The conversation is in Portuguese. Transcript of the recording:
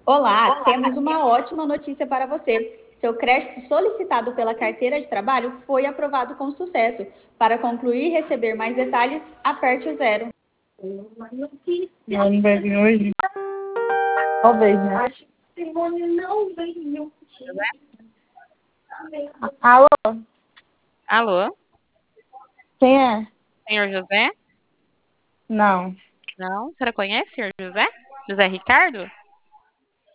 Olá, temos uma ótima notícia para você. Seu crédito solicitado pela carteira de trabalho foi aprovado com sucesso. Para concluir e receber mais detalhes, aperte o zero. Não vai vir hoje? Talvez, né? Alô? Alô, Quem é? senhor José? Não. Não, a senhora conhece o senhor José? José Ricardo?